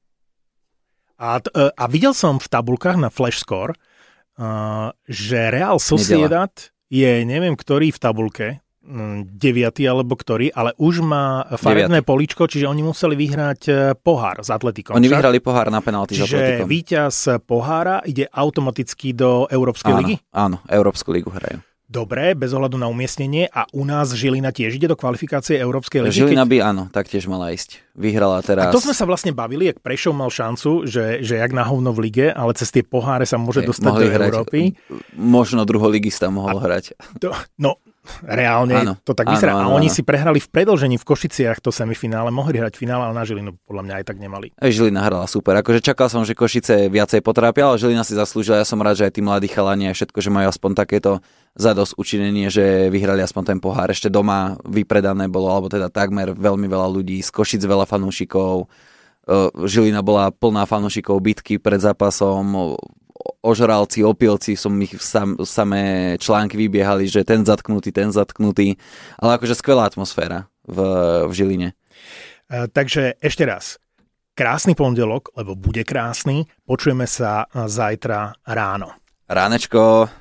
A, t- a videl som v tabulkách na Flash Score, uh, že Real Sociedad Nedela. je, neviem, ktorý v tabulke, deviaty alebo ktorý, ale už má farebné políčko, čiže oni museli vyhrať pohár s Atletikom. Oni vyhrali pohár na penalty s Atletikom. Čiže víťaz pohára ide automaticky do Európskej áno, ligy? Áno, Európsku ligu hrajú. Dobre, bez ohľadu na umiestnenie. A u nás Žilina tiež ide do kvalifikácie Európskej ligy? Žilina by áno, taktiež mala ísť. Vyhrala teraz. A to sme sa vlastne bavili, jak Prešov mal šancu, že, že jak na hovno v lige, ale cez tie poháre sa môže Hej, dostať do hrať, Európy. Možno druholigista mohol a hrať. To, no, reálne áno, to tak vyzerá. Áno, áno, a oni áno. si prehrali v predĺžení v Košiciach to semifinále, mohli hrať finále, ale na Žilinu podľa mňa aj tak nemali. Aj Žilina hrala super. Akože čakal som, že Košice viacej potrápia, ale Žilina si zaslúžila. Ja som rád, že aj tí mladí chalani a všetko, že majú aspoň takéto zadosť učinenie, že vyhrali aspoň ten pohár. Ešte doma vypredané bolo, alebo teda takmer veľmi veľa ľudí, z Košic veľa fanúšikov. Žilina bola plná fanúšikov bitky pred zápasom. Ožralci, opilci, som ich sam, samé články vybiehali, že ten zatknutý, ten zatknutý. Ale akože skvelá atmosféra v, v Žiline. E, takže ešte raz. Krásny pondelok, lebo bude krásny. Počujeme sa zajtra ráno. Ránečko.